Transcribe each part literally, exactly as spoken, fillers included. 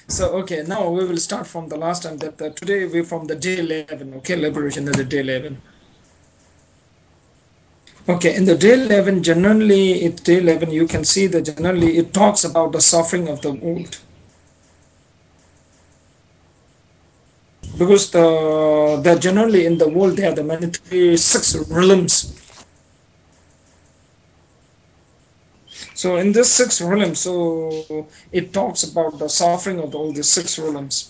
So okay, now we will start from the last time that uh, today we from the day eleven. Okay, liberation is the day eleven. Okay, in the day eleven, generally, it's day eleven, you can see that generally it talks about the suffering of the world. Because the, the generally in the world, there are the many three, six realms. So in this six realms, so it talks about the suffering of all these six realms.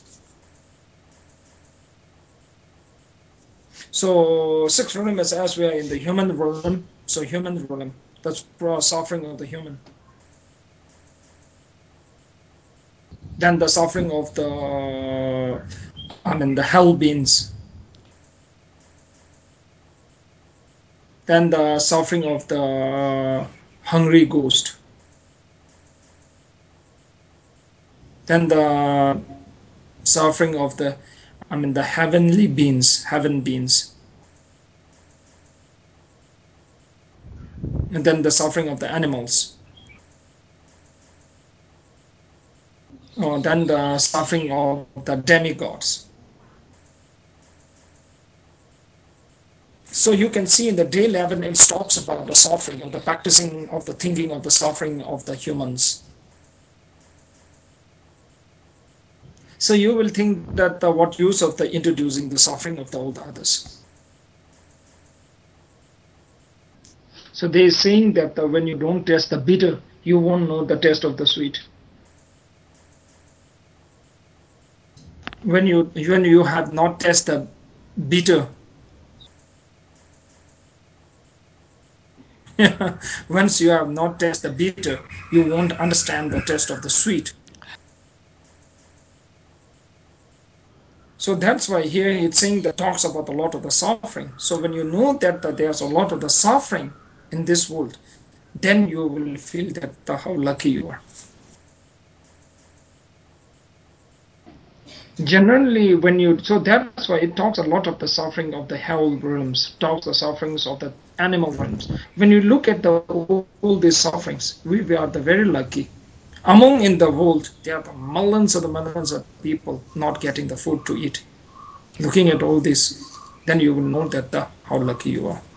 So six realms as we are in the human realm, so human realm, that's for suffering of the human. Then the suffering of the, I mean, the hell beings. Then the suffering of the hungry ghost. Then the suffering of the, I mean, the heavenly beings, heaven beings. And then the suffering of the animals. Or then the suffering of the demigods. So you can see in the day eleven, it talks about the suffering of the practicing of the thinking of the suffering of the humans. So you will think that the, what use of the introducing the suffering of the all the others. So they saying that uh, when you don't taste the bitter, you won't know the taste of the sweet. When you when you have not tasted the bitter, once you have not tasted the bitter, you won't understand the taste of the sweet. So that's why here it's saying that talks about a lot of the suffering. So when you know that, that there's a lot of the suffering in this world, then you will feel that uh, how lucky you are. Generally, when you so that's why it talks a lot of the suffering of the hell realms, talks the sufferings of the animal realms. When you look at the all these sufferings, we, we are the very lucky. Among in the world, there are the millions of the millions of people not getting the food to eat. Looking at all this, then you will know that the, how lucky you are.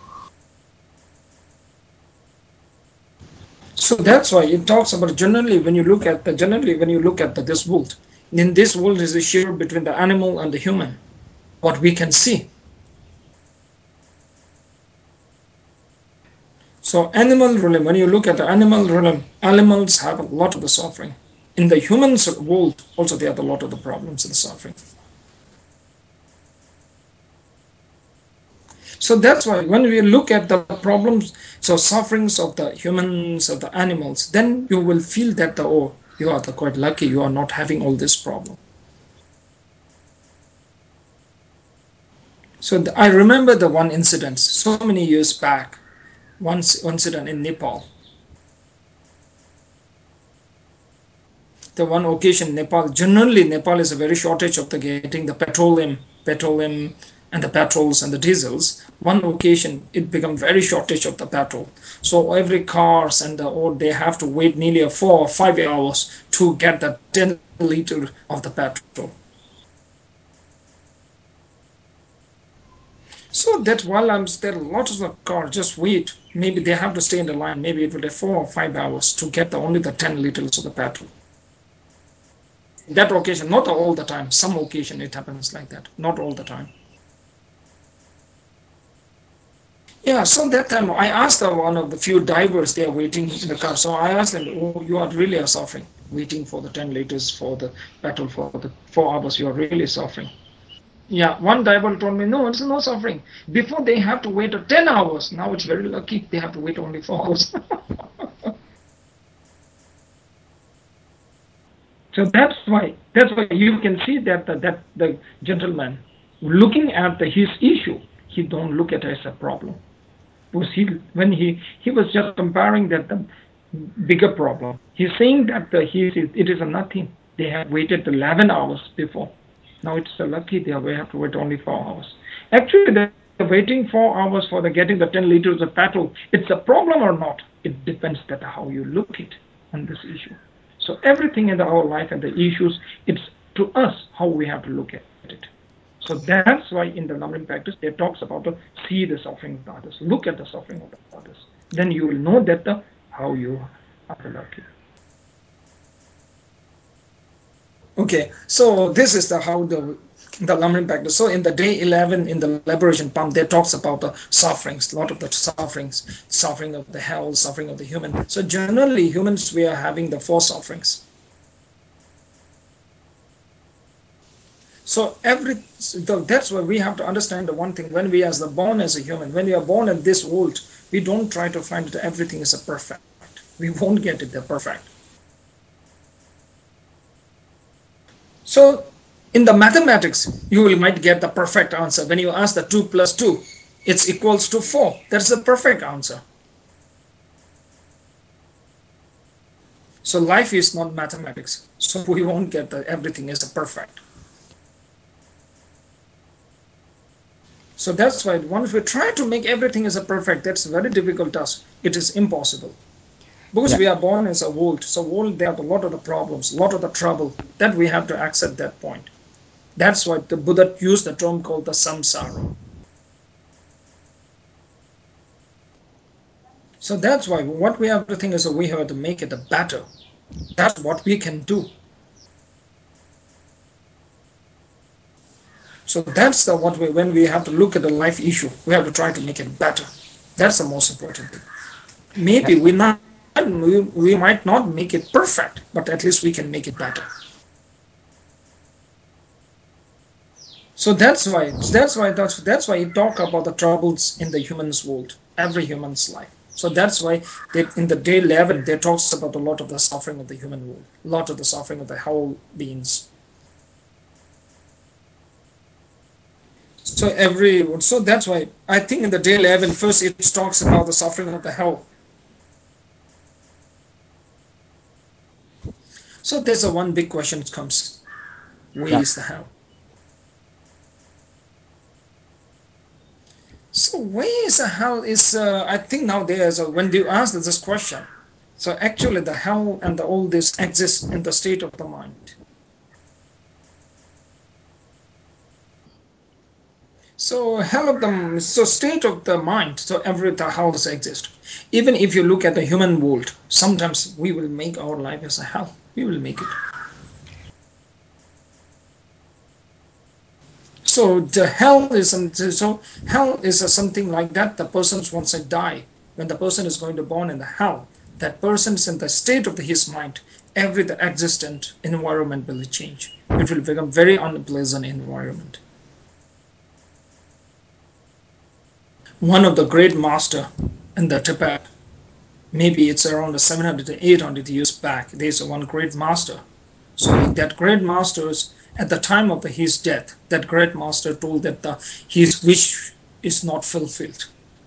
So that's why it talks about generally when you look at the generally when you look at the, this world, in this world is a share between the animal and the human. What we can see. So animal realm, when you look at the animal realm, animals have a lot of the suffering. In the humans world, also they have a lot of the problems and the suffering. So that's why when we look at the problems, so sufferings of the humans, of the animals, then you will feel that the, oh, you are the quite lucky, you are not having all this problem. So the, I remember the one incident so many years back, one incident in Nepal. The one occasion Nepal, generally Nepal is a very shortage of the getting the petroleum, petroleum and the petrols and the diesels. One occasion it become very shortage of the petrol. So every cars and the or they have to wait nearly a four or five hours to get the ten liter of the petrol. So that while I'm there, lots of the car just wait. Maybe they have to stay in the line. Maybe it will take four or five hours to get the, only the ten liters of the petrol. That occasion, not all the time. Some occasion it happens like that. Not all the time. Yeah, so that time I asked uh, one of the few divers they are waiting in the car. So I asked them, "Oh, you are really suffering, waiting for the ten liters for the petrol for the four hours. You are really suffering." Yeah, one diver told me, "No, it's no suffering. Before they have to wait uh, ten hours. Now it's very lucky they have to wait only four hours." So that's why that's why you can see that the, that the gentleman looking at the, his issue, he don't look at it as a problem. Was he when he he was just comparing that the bigger problem. He's saying that the, he it is a nothing. They have waited eleven hours before. Now it's so lucky they have to wait only four hours. Actually, they're waiting four hours for the getting the ten liters of petrol. It's a problem or not? It depends that how you look it on this issue. So everything in our life and the issues, it's to us how we have to look at it. So that's why in the numbering practice they talks about the see the suffering of the others, look at the suffering of the others. Then you will know that the how you are lucky. Okay, so this is the how the the lumbering practice. So in the day eleven in the liberation palm, there talks about the sufferings, a lot of the sufferings, suffering of the hell, suffering of the human. So generally, humans we are having the four sufferings. So every so that's why we have to understand the one thing: when we as the born as a human, when we are born in this world, we don't try to find that everything is a perfect. We won't get it the perfect. So in the mathematics, you will might get the perfect answer when you ask the two plus two, it's equals to four. That's the perfect answer. So life is not mathematics. So we won't get that everything is perfect. So that's why once we try to make everything as a perfect, that's a very difficult task. It is impossible. Because Yeah. we are born as a world. So world there are a lot of the problems, a lot of the trouble that we have to accept that point. That's why the Buddha used the term called the samsara. So that's why what we have to think is that we have to make it a better. That's what we can do. So that's the what we when we have to look at the life issue, we have to try to make it better. That's the most important thing. Yeah. Maybe we not we, we might not make it perfect, but at least we can make it better. So that's why that's why that's that's why you talk about the troubles in the human's world, every human's life. So that's why they, in the day eleven they talks about a lot of the suffering of the human world, a lot of the suffering of the whole beings. So every so that's why I think in the day eleven first it talks about the suffering of the hell. So there's a one big question comes: where Yeah. is the hell? So where is the hell? Is uh, I think nowadays uh, when you ask this question, so actually the hell and the, all this exists in the state of the mind. So hell of the so state of the mind. So every the hells exist. Even if you look at the human world, sometimes we will make our life as a hell. We will make it. So the hell is so hell is a something like that. The person once I die, when the person is going to born in the hell, that person's in the state of the, his mind. Every the existent environment will change. It will become very unpleasant environment. One of the great master in the Tibet, maybe it's around seven hundred to eight hundred years back. There's one great master. So that great master's at the time of the, his death, that great master told that the, his wish is not fulfilled.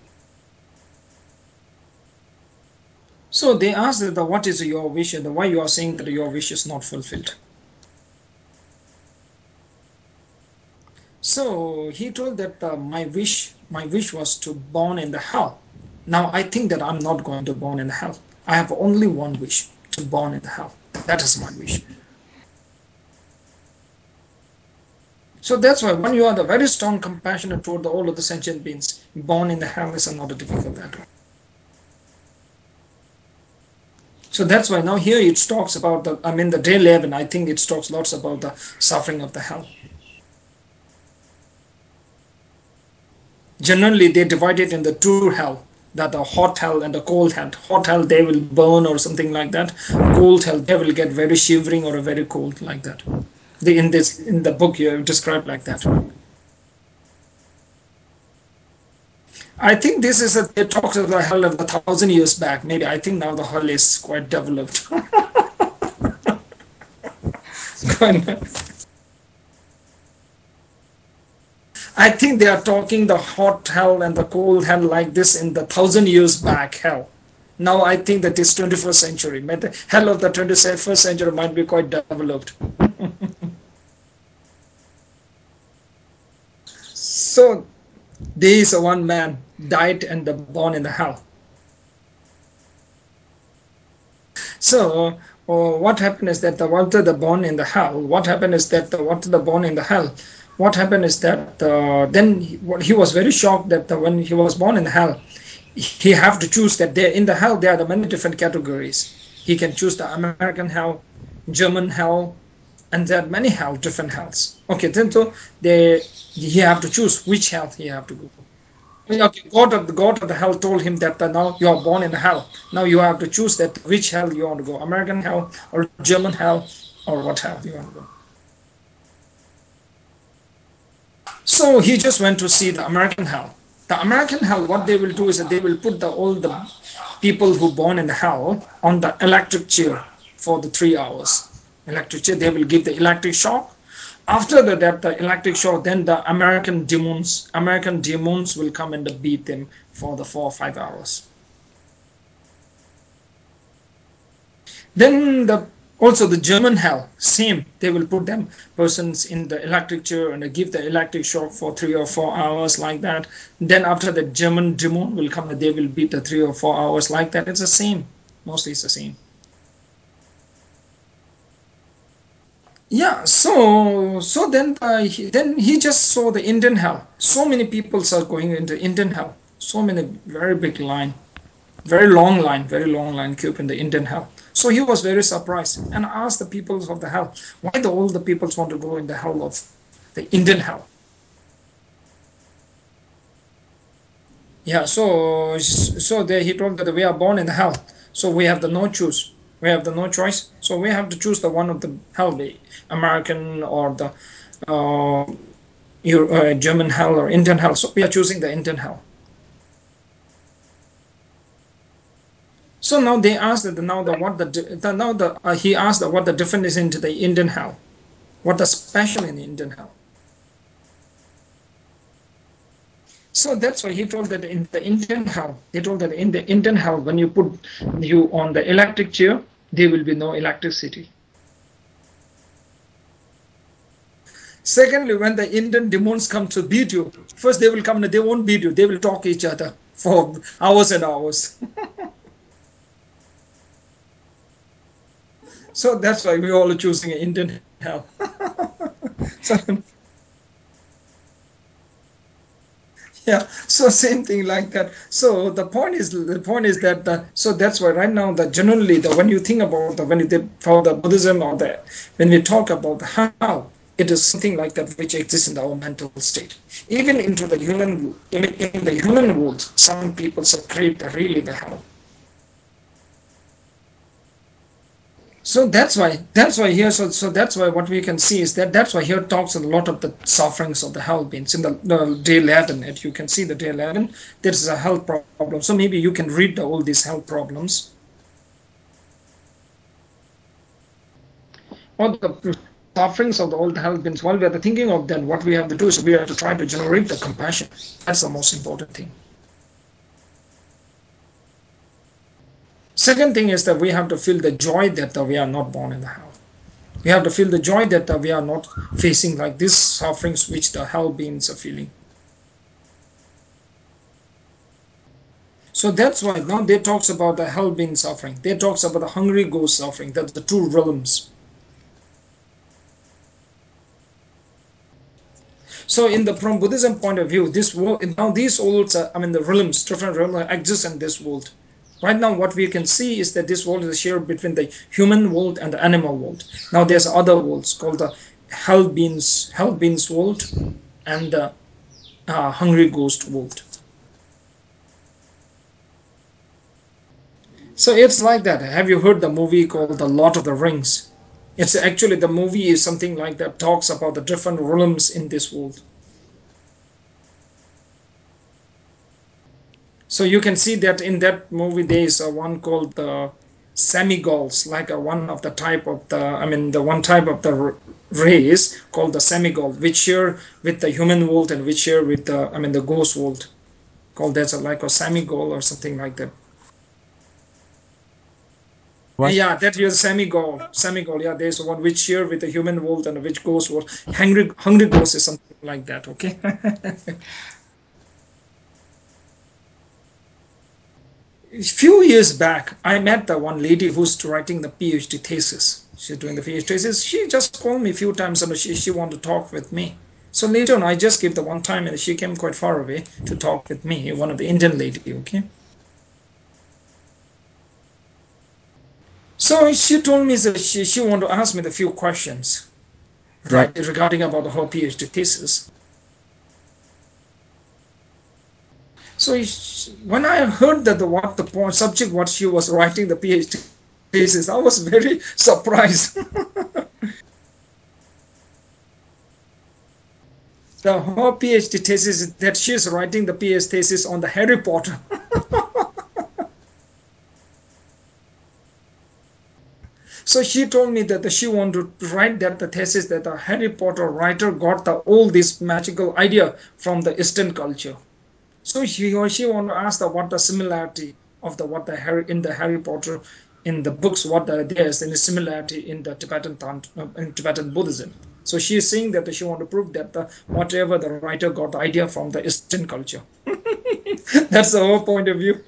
So they asked that the, what is your wish and why you are saying that your wish is not fulfilled. So he told that uh, my wish, my wish was to born in the hell. Now I think that I'm not going to born in the hell. I have only one wish to born in the hell. That is my wish. So that's why when you are the very strong compassionate toward the, all of the sentient beings, born in the hell is not a difficult at all. So that's why now here it talks about the, I mean, the day eleven, I think it talks lots about the suffering of the hell. Generally, they divide it in the two hell, that the hot hell and the cold hell. Hot hell, they will burn or something like that. Cold hell, they will get very shivering or very cold like that. The, in this in the book, you have described like that. I think this is a, it talks of the hell of a thousand years back. Maybe I think now the hell is quite developed. I think they are talking the hot hell and the cold hell like this in the thousand years back hell. Now I think that this twenty-first century, the hell of the twenty-first century might be quite developed. So there is a one man died and born in the hell. So or what happened is that the Walter the born in the hell. What happened is that the Walter the born in the hell. What happened is that uh, then he, what- he was very shocked that the, when he was born in hell, he have to choose that there in the hell there are the many different categories. He can choose the American hell, German hell, and there are many hell, different hells. Okay, then so they he have to choose which hell he have to go. Okay, God of the God of the hell told him that uh, now you are born in hell. Now you have to choose that which hell you want to go, American hell or German hell or what hell you want to go. So he just went to see the American hell. The American hell, what they will do is that they will put the all the people who born in hell on the electric chair for the three hours. Electric chair, they will give the electric shock. After the, that, the electric shock, then the American demons, American demons will come and beat them for the four or five hours. Then the also the German hell, same. They will put them persons in the electric chair and they give the electric shock for three or four hours like that. Then after the German demon will come, they will beat the three or four hours like that. It's the same. Mostly it's the same. Yeah. So so then uh, he, then he just saw the Indian hell. So many people are going into Indian hell. So many very big line. Very long line, very long line queue in the Indian hell. So he was very surprised and asked the peoples of the hell why the all the peoples want to go in the hell of the Indian hell. Yeah, so so there he told that we are born in the hell, so we have the no choose, we have the no choice, so we have to choose the one of the hell, the American or the uh, Euro, uh, German hell or Indian hell. So we are choosing the Indian hell. So now they asked that the, now the what the, the now the uh, he asked the, what the difference is into the Indian hell. What the special in the Indian hell? So that's why he told that in the Indian hell, he told that in the Indian hell, when you put you on the electric chair, there will be no electricity. Secondly, when the Indian demons come to beat you, first they will come and they won't beat you, they will talk each other for hours and hours. So that's why we're all choosing an Indian hell. So yeah, so same thing like that. So the point is the point is that the, so that's why right now the generally the when you think about the when you did for the Buddhism or the when we talk about the how it is something like that which exists in our mental state. Even into the human in, in the human world, some people say create the really the hell. So that's why that's why here so so that's why what we can see is that that's why here talks a lot of the sufferings of the hell beings in the, the day eleven. And you can see the day eleven. There's a health problem. So maybe you can read the, all these health problems or the sufferings of the old health beings. While we are thinking of them, what we have to do is we have to try to generate the compassion. That's the most important thing. Second thing is that we have to feel the joy that uh, we are not born in the hell. We have to feel the joy that uh, we are not facing like these sufferings which the hell beings are feeling. So that's why now they talks about the hell being suffering. They talks about the hungry ghost suffering. That's the two realms. So in the from Buddhism point of view, this world now these worlds, are, I mean the realms, different realms exist in this world. Right now, what we can see is that this world is shared between the human world and the animal world. Now there's other worlds called the hell beings, hell beings world, and the uh, hungry ghost world. So it's like that. Have you heard the movie called The Lord of the Rings? It's actually the movie is something like that, talks about the different realms in this world. So you can see that in that movie there is a one called the semigols, like a one of the type of the I mean the one type of the r- race called the semigol, which share with the human world and which share with the I mean the ghost world, called that's a, like a semigol or something like that. What? Yeah, that is semi-goal. Semi-goal. Yeah, there's one which share with the human world and which ghost world. Hungry, hungry ghost is something like that. Okay. A few years back, I met the one lady who's writing the PhD thesis. She's doing the PhD thesis. She just called me a few times and she, she wanted to talk with me. So later on, I just gave the one time and she came quite far away to talk with me, one of the Indian lady, okay? So she told me that she, she wanted to ask me the few questions, right, regarding about her PhD thesis. So when I heard that the what the point subject what she was writing the PhD thesis, I was very surprised. The her PhD thesis is that she's writing the PhD thesis on the Harry Potter. So she told me that she wanted to write that the thesis that the Harry Potter writer got the all this magical idea from the Eastern culture. So she or she want to ask the what the similarity of the what the Harry in the Harry Potter in the books what the, there is in the similarity in the Tibetan uh, in Tibetan Buddhism. So she is saying that she want to prove that the whatever the writer got the idea from the Eastern culture. That's the whole point of view.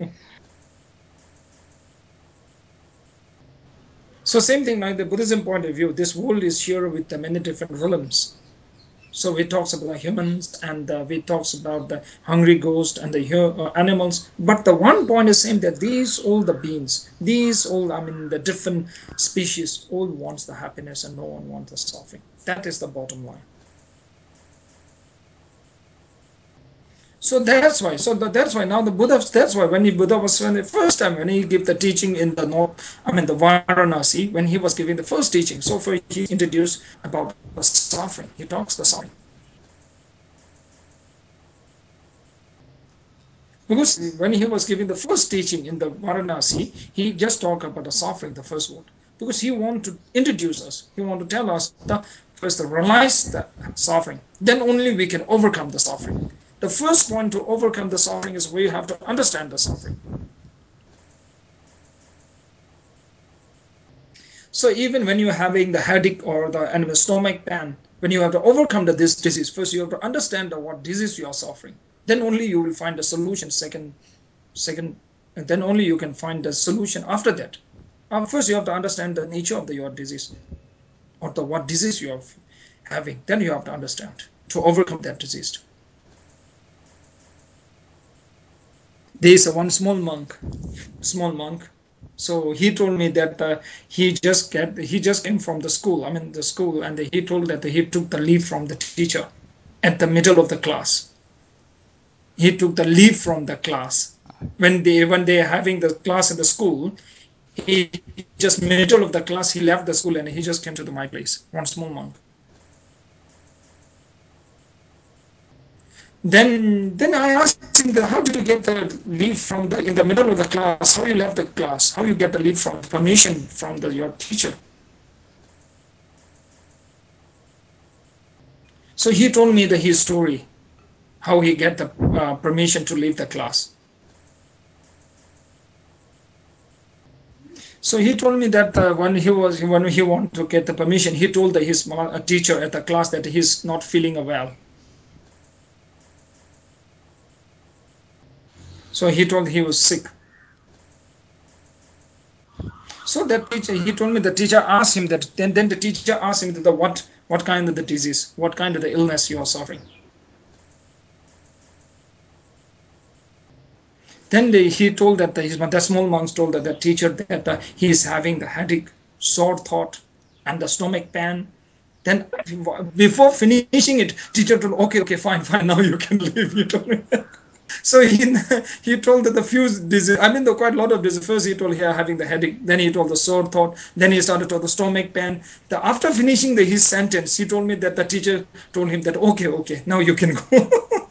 So same thing like the Buddhism point of view. This world is here with the many different realms. So we talks about the humans and uh, we talks about the hungry ghost and the uh, animals. But the one point is same that these all the beings, these all I mean the different species, all wants the happiness and no one wants the suffering. That is the bottom line. So that's why. So that's why now the Buddha. That's why when he Buddha was when the first time when he gave the teaching in the north, I mean the Varanasi, when he was giving the first teaching. So for he introduced about the suffering. He talks the suffering because when he was giving the first teaching in the Varanasi, he just talked about the suffering, the first word, because he wanted to introduce us. He wanted to tell us the first to realize the suffering. Then only we can overcome the suffering. The first point to overcome the suffering is we have to understand the suffering. So even when you're having the headache or the and the stomach pain, when you have to overcome the, this disease, first you have to understand the, what disease you are suffering. Then only you will find the solution. Second, second, and then only you can find the solution after that. Um, first, you have to understand the nature of the, your disease or the what disease you are having. Then you have to understand to overcome that disease. There is a one small monk, small monk. So he told me that uh, he just get he just came from the school. I mean the school, and he told that he took the leave from the teacher at the middle of the class. He took the leave from the class when they when they are having the class in the school. He just middle of the class he left the school and he just came to the, my place. One small monk. Then then I asked him that how did you get the leave from the in the middle of the class? How you left the class? How you get the leave from permission from the your teacher? So he told me the his story, how he get the uh, permission to leave the class. So he told me that uh, when he was when he wanted to get the permission, he told the, his uh, teacher at the class that he's not feeling well. So he told he was sick. So that teacher, he told me the teacher asked him that. Then then the teacher asked him that the what what kind of the disease, what kind of the illness you are suffering. Then the, he told that the, his the small monks told that the teacher that uh, he is having the headache, sore throat, and the stomach pain. Then before finishing it, teacher told, okay, okay, fine, fine, now you can leave. You told me. So he he told that the few disease, I mean, the quite a lot of disease. First he told here having the headache, then he told the sore throat, then he started to the stomach pain. The, after finishing the, his sentence, he told me that the teacher told him that okay, okay, now you can go.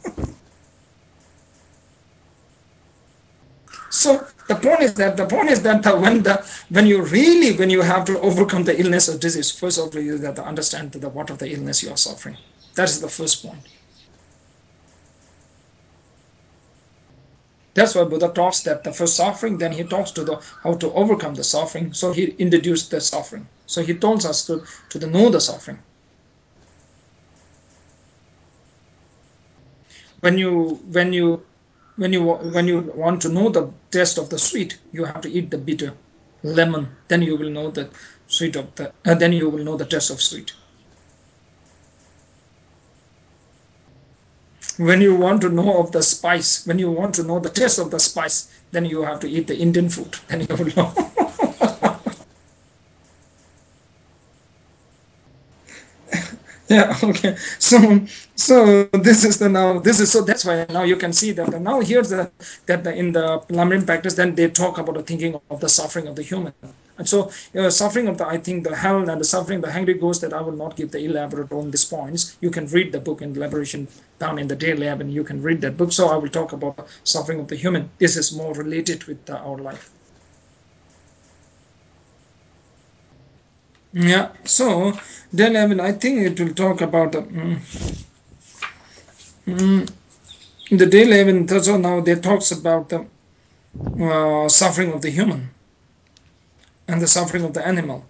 So the point is that the point is that the, when the when you really when you have to overcome the illness or disease, first of all you have to understand the what of the illness you are suffering. That is the first point. That's why Buddha talks that the first suffering, then he talks to the how to overcome the suffering. So he introduced the suffering. So he tells us to to the know the suffering. When you when you When you when you want to know the taste of the sweet, you have to eat the bitter lemon. Then you will know the sweet of the. Uh, then you will know the taste of sweet. When you want to know of the spice, when you want to know the taste of the spice, then you have to eat the Indian food. Then you will know. Yeah, okay. So so this is the now this is so that's why now you can see that the, now here's the that the, in the Lamrim practice then they talk about the thinking of the suffering of the human. And so uh, suffering of the I think the hell and the suffering the hungry ghost, that I will not give the elaborate on these points. You can read the book in elaboration down in the day lab, and you can read that book. So I will talk about the suffering of the human. This is more related with uh, our life. Yeah, so then I mean I think it will talk about the mm, mm, the day eleven. So now they talks about the uh, suffering of the human and the suffering of the animal.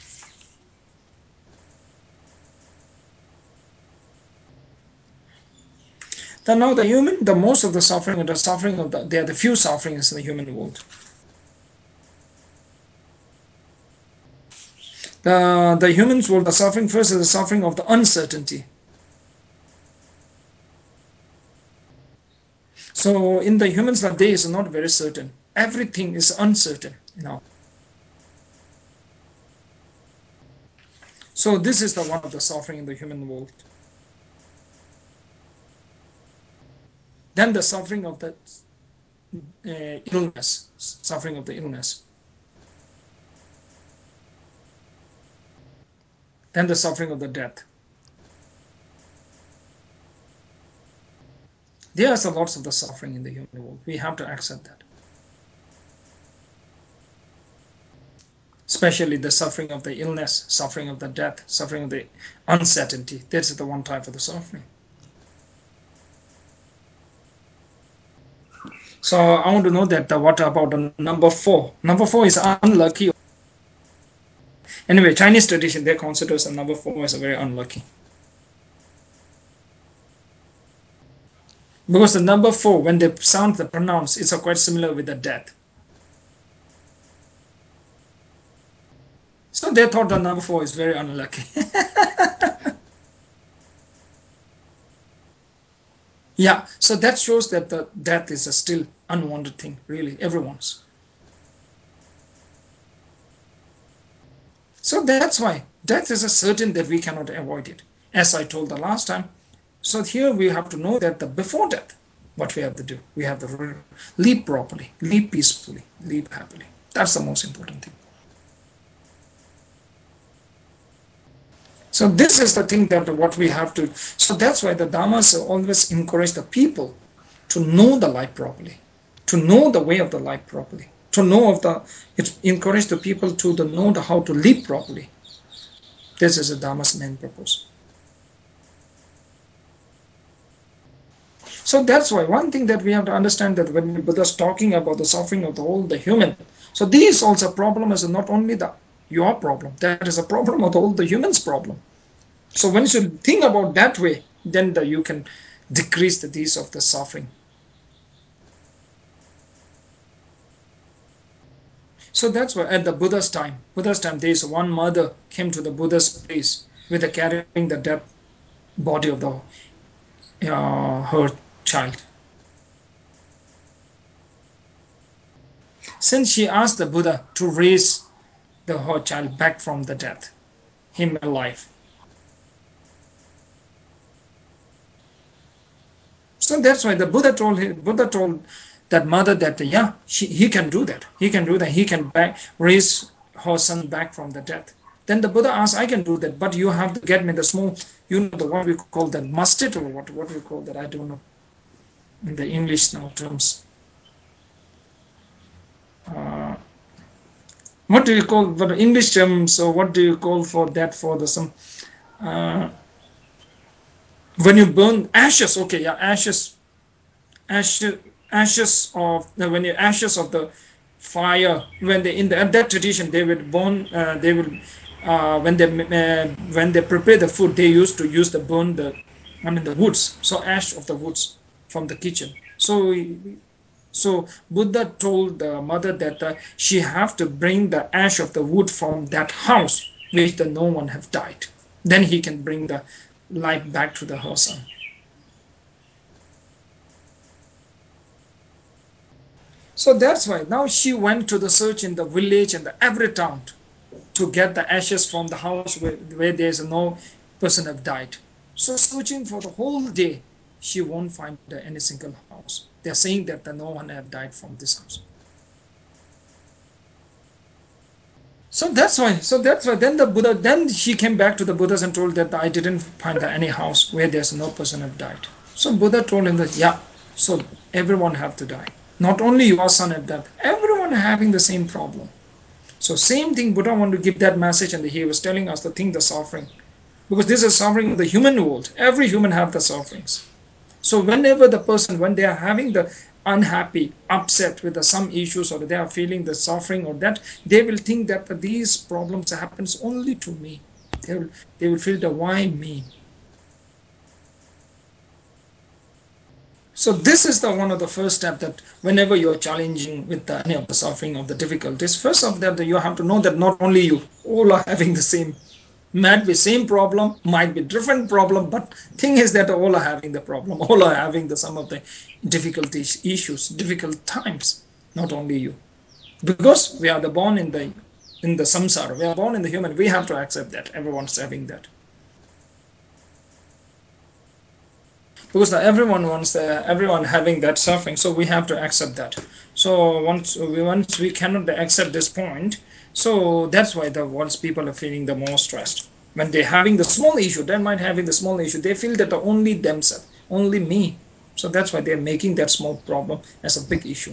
Then now the human, the most of the suffering and the suffering of the there are the few sufferings in the human world. The the humans world, the suffering first is the suffering of the uncertainty. So in the humans, the day is not very certain. Everything is uncertain now. So this is the one of the suffering in the human world. Then the suffering of the uh, illness, suffering of the illness. Then the suffering of the death. There are lots of the suffering in the human world. We have to accept that. Especially the suffering of the illness, suffering of the death, suffering of the uncertainty. That's the one type of the suffering. So I want to know that the, what about the number four? Number four is unlucky. Anyway, Chinese tradition they consider the number four as a very unlucky, because the number four when they sound the pronounce it's quite similar with the death. So they thought the number four is very unlucky. Yeah, so that shows that the death is a still unwanted thing. Really, everyone's. So that's why death is a certain that we cannot avoid it, as I told the last time. So here we have to know that the before death, what we have to do, we have to live properly, live peacefully, live happily. That's the most important thing. So this is the thing that what we have to. So that's why the Dhammas always encourage the people to know the life properly, to know the way of the life properly, to know of the. It encourage the people to the know the how to live properly. This is the Dhamma's main purpose. So that's why one thing that we have to understand that when Buddha is talking about the suffering of the whole the human, so this also problem is not only the your problem, that is a problem of the whole the human's problem. So when you think about that way, then the, you can decrease the these of the suffering. So that's why at the Buddha's time, Buddha's time, there is one mother came to the Buddha's place with a carrying the dead body of the uh, her child. Since she asked the Buddha to raise the her child back from the death, him alive. So that's why the Buddha told him, Buddha told that mother that yeah, she, he can do that. He can do that. He can back, raise her son back from the death. Then the Buddha asked, I can do that, but you have to get me the small, you know, the what we call that mustard or what, what we call that, I don't know in the English now terms. Uh, what do you call for the English term? So what do you call for that for the some uh, when you burn ashes? Okay, yeah, ashes ashes ashes of uh, when you ashes of the fire when they in the, at that tradition they would burn uh, they will uh, when they uh, when they prepare the food they used to use the burn the I mean the woods, so ash of the woods. from the kitchen. So so Buddha told the mother that uh, she have to bring the ash of the wood from that house which the no one have died. Then he can bring the life back to the her son. So that's why now she went to the search in the village and the every town to get the ashes from the house where, where there's no person have died. So searching for the whole day, she won't find any single house. They're saying that the no one have died from this house. So that's why. So that's why. Then the Buddha. Then she came back to the Buddhas and told that I didn't find any house where there's no person have died. So Buddha told him that yeah. So everyone have to die. Not only your son have died. Everyone having the same problem. So same thing. Buddha wanted to give that message, and he was telling us to think the suffering, because this is suffering of the human world. Every human have the sufferings. So whenever the person, when they are having the unhappy, upset with the, some issues, or they are feeling the suffering or that, they will think that these problems happens only to me. They will, they will feel the why me. So this is the one of the first step, that whenever you're challenging with the, any of the suffering of the difficulties, first of that you have to know that not only you, all are having the same, might be same problem, might be different problem, but thing is that all are having the problem, all are having the some of the difficulties, issues, difficult times, not only you, because we are the born in the in the samsara, we are born in the human, we have to accept that everyone's having that, because everyone wants uh, everyone having that suffering, so we have to accept that. So once we once we cannot accept this point, so that's why the once people are feeling the more stressed, when they're having the small issue, they might having the small issue, they feel that only themselves, only me. So that's why they're making that small problem as a big issue.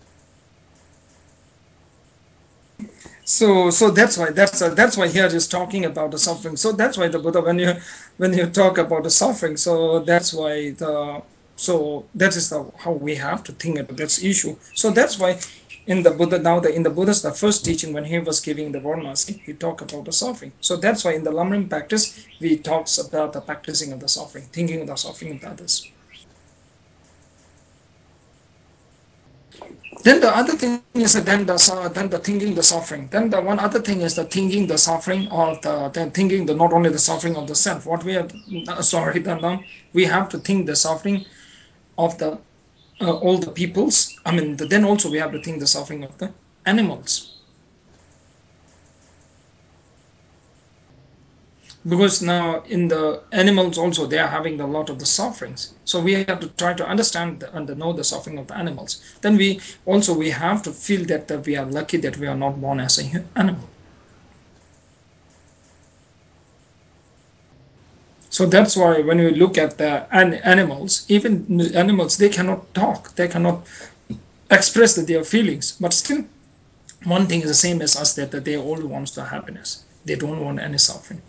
So so that's why that's uh, that's why here is talking about the suffering. So that's why the Buddha, when you when you talk about the suffering, so that's why the, so that is the how we have to think about this issue. So that's why in the Buddha, now the in the Buddha's the first teaching, when he was giving the Varanasi, he talked about the suffering. So that's why in the Lamrim practice we talks about the practicing of the suffering, thinking of the suffering of others. Then the other thing is that then the then the thinking the suffering. Then the one other thing is the thinking the suffering of the then thinking the not only the suffering of the self. What we are uh, sorry, then um, we have to think the suffering of the uh, all the peoples. I mean, the, then also we have to think the suffering of the animals, because now in the animals also they are having a lot of the sufferings. So we have to try to understand and know the suffering of the animals. Then we also we have to feel that, that we are lucky that we are not born as an animal. So that's why when you look at the an- animals, even animals, they cannot talk, they cannot express their feelings, but still, one thing is the same as us, that, that they all want the happiness. They don't want any suffering.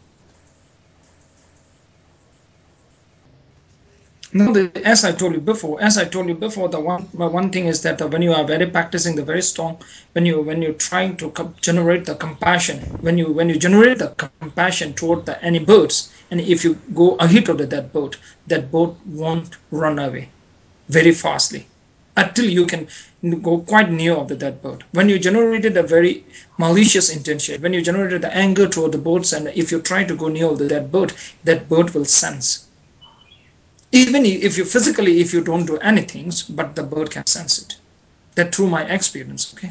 Now, the, as I told you before, as I told you before, the one one thing is that uh, when you are very practicing the very strong, when you when you're trying to com- generate the compassion, when you when you generate the compassion toward the any birds, and if you go ahead of the, that bird, that bird won't run away very fastly until you can go quite near of the dead bird. When you generated a very malicious intention, when you generated the anger toward the birds, and if you try to go near the dead bird, that bird will sense. Even if you physically, if you don't do anything, but the bird can sense it. That through my experience. Okay.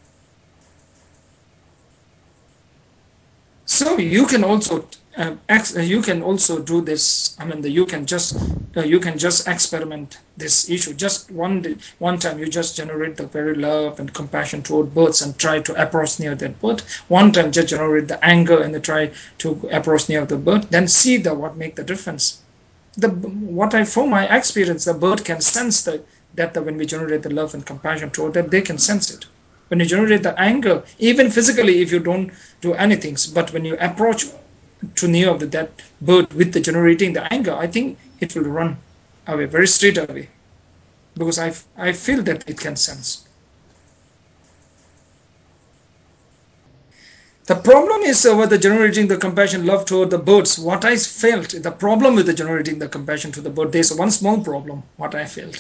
So you can also uh, ex- uh, you can also do this. I mean, the, you can just uh, you can just experiment this issue. Just one day, one time, you just generate the very love and compassion toward birds and try to approach near that bird. One time, just generate the anger and try to approach near the bird. Then see the what make the difference. The what I from my experience, the bird can sense the that the, when we generate the love and compassion toward that, they can sense it. When you generate the anger, even physically, if you don't do anything, but when you approach to near of the, that bird with the generating the anger, I think it will run away very straight away, because I I feel that it can sense. The problem is over the generating the compassion love toward the birds. What I felt, the problem with the generating the compassion to the bird, there's one small problem. What I felt,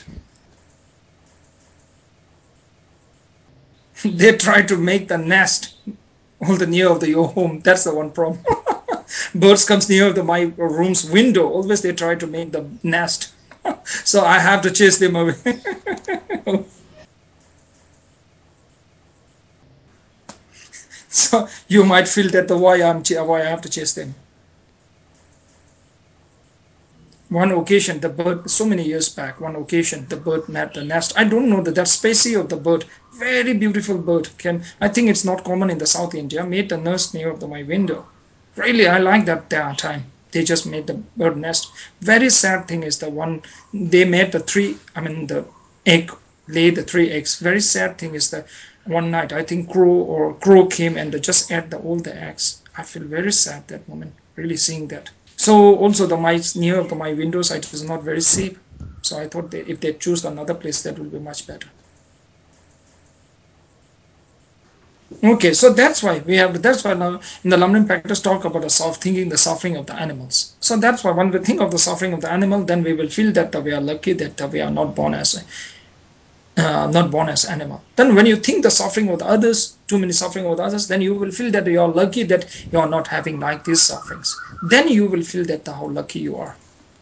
they try to make the nest all the near of the your home. That's the one problem. Birds comes near the my room's window. Always they try to make the nest. So I have to chase them away. So you might feel that the why I'm why I have to chase them. One occasion, the bird, so many years back, one occasion, the bird met the nest. I don't know that that species of the bird, very beautiful bird. Can I think it's not common in the South India. Made the nest near of the, my window. Really, I like that uh, time. They just made the bird nest. Very sad thing is the one they made the three. I mean the egg laid the three eggs. Very sad thing is that one night I think crow or crow came and just ate the, all the eggs. I feel very sad that moment. Really seeing that. So also the mice near the, my window site is not very safe. So I thought they, if they choose another place, that will be much better. Okay, so that's why we have. That's why now in the Lamrim practice talk about the soft thinking, the suffering of the animals. So that's why when we think of the suffering of the animal, then we will feel that we are lucky that we are not born as uh, not born as animal. Then when you think the suffering of the others, too many suffering of the others, then you will feel that you are lucky that you are not having like these sufferings. Then you will feel that how lucky you are.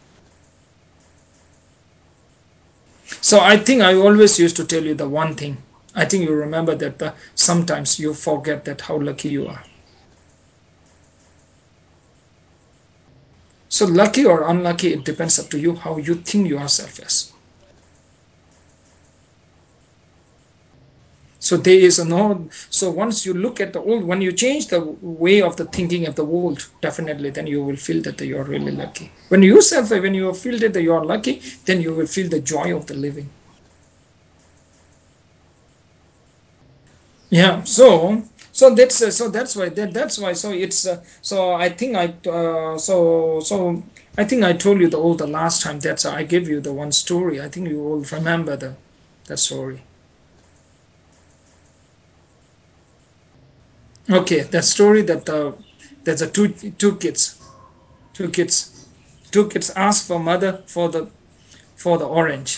So I think I always used to tell you the one thing. I think you remember that the, sometimes you forget that how lucky you are. So lucky or unlucky, it depends up to you how you think yourself as. So there is a no. So once you look at the old, when you change the way of the thinking of the world, definitely, then you will feel that you are really lucky. When you yourself, when you feel that you are lucky, then you will feel the joy of the living. Yeah, so so that's uh, so that's why that, that's why so it's uh, so I think I uh, so so I think I told you the all the last time. That's uh, I gave you the one story. I think you all remember the that story. Okay, that story that uh, there's a two two kids two kids two kids ask for mother for the for the orange.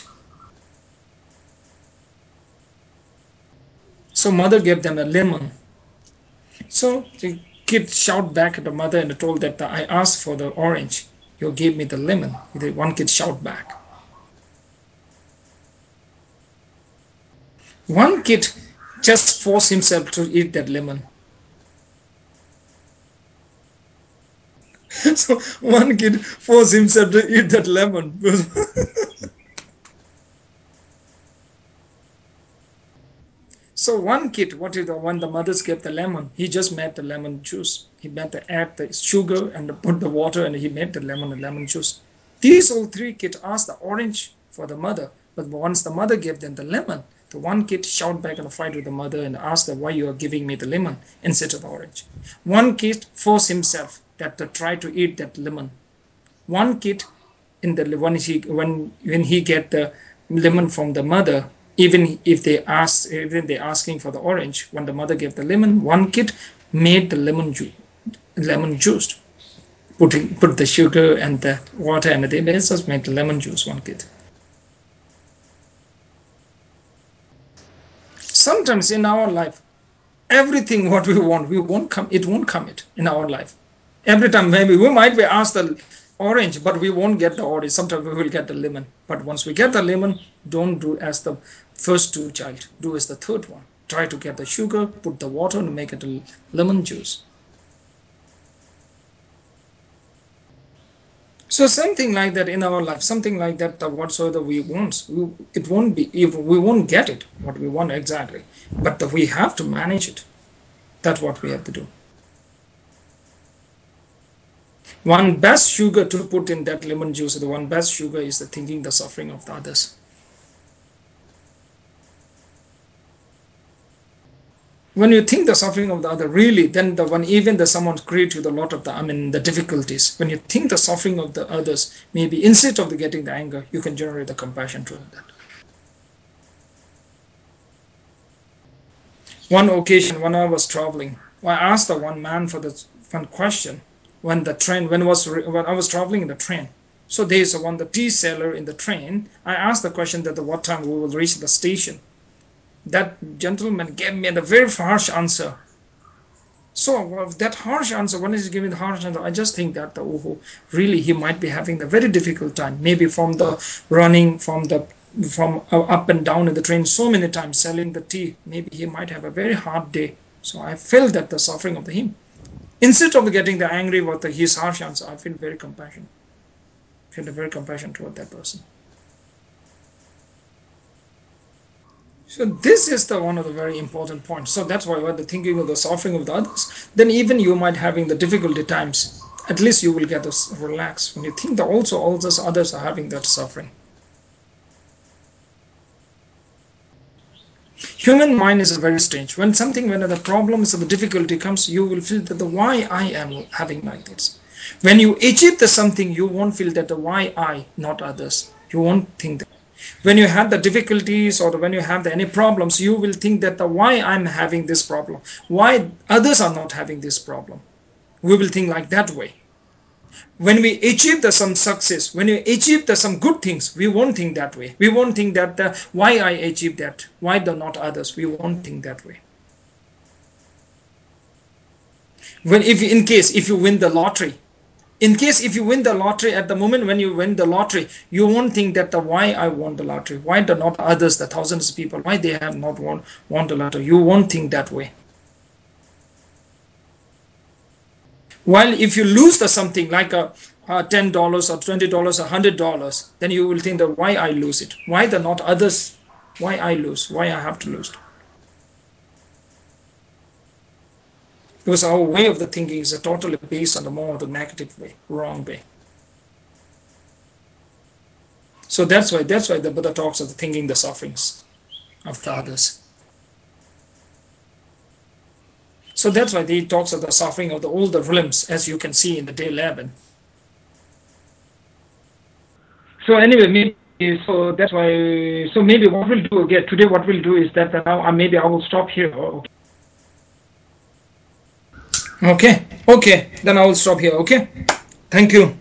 So mother gave them a lemon. So the kid shout back at the mother and told that I asked for the orange. You gave me the lemon. The one kid shout back. One kid just forced himself to eat that lemon. So one kid forced himself to eat that lemon. So one kid, what is the one the mothers gave the lemon? He just made the lemon juice. He made the add the sugar and put the water and he made the lemon and lemon juice. These all three kids asked the orange for the mother, but once the mother gave them the lemon, the one kid shout back and fight with the mother and asked her why you are giving me the lemon instead of the orange. One kid forced himself that to try to eat that lemon. One kid in the when he when when he get the lemon from the mother, even if they ask even they asking for the orange, when the mother gave the lemon, one kid made the lemon juice lemon juice, putting put the sugar and the water and they just make the lemon juice, one kid. Sometimes in our life, everything what we want, we won't come it won't come it in our life. Every time maybe we might be asked the orange, but we won't get the orange. Sometimes we will get the lemon, but once we get the lemon, don't do as the first two child, do as the third one. Try to get the sugar, put the water and make it a lemon juice. So something like that in our life, something like that, uh, whatsoever we want, we, it won't be if we won't get it what we want exactly, but the, we have to manage it. That's what we have to do. One best sugar to put in that lemon juice, the one best sugar is the thinking the suffering of the others. When you think the suffering of the other, really, then the one even the someone create you the lot of the I mean the difficulties. When you think the suffering of the others, maybe instead of the getting the anger, you can generate the compassion to that. One occasion, when I was traveling, Well, I asked the one man for the one question when the train when was when I was traveling in the train. So there's one the tea seller in the train. I asked the question that the what time we will reach the station. That gentleman gave me a very harsh answer. So well, that harsh answer, when he's giving the harsh answer, I just think that the oh, really he might be having a very difficult time. Maybe from the running from the from uh, up and down in the train so many times selling the tea. Maybe he might have a very hard day. So I felt that the suffering of the him. Instead of getting the angry with the, his harsh answer, I feel very compassion. Feel a very compassion toward that person. So this is the one of the very important points. So that's why when the thinking of the suffering of the others, then even you might having the difficulty times, at least you will get this relax when you think that also all those others are having that suffering. Human mind is very strange. When something, when the problems or the difficulty comes, you will feel that the why I am having like this. When you achieve the something, you won't feel that the why I, not others. You won't think that. When you have the difficulties or when you have the, any problems, you will think that the why I'm having this problem, why others are not having this problem. We will think like that way. When we achieve the some success, when we achieve the some good things, we won't think that way. We won't think that the, why I achieved that, why the not others. We won't think that way. When if in case if you win the lottery, in case if you win the lottery, at the moment when you win the lottery, you won't think that the why I won the lottery, why the not others, the thousands of people, why they have not won won the lottery. You won't think that way. While if you lose the something like a, a ten dollars or twenty dollars or hundred dollars, then you will think that why I lose it, why the not others, why I lose, why I have to lose. Because our way of the thinking is a totally based on the more the negative way, wrong way. So that's why that's why the Buddha talks of the thinking the sufferings of the others. So that's why he talks of the suffering of the older realms, as you can see in the day eleven. So anyway, maybe so that's why. So maybe what we'll do again today, what we'll do is that now uh, maybe I will stop here. Okay. Okay. Okay. Then I will stop here. Okay. Thank you.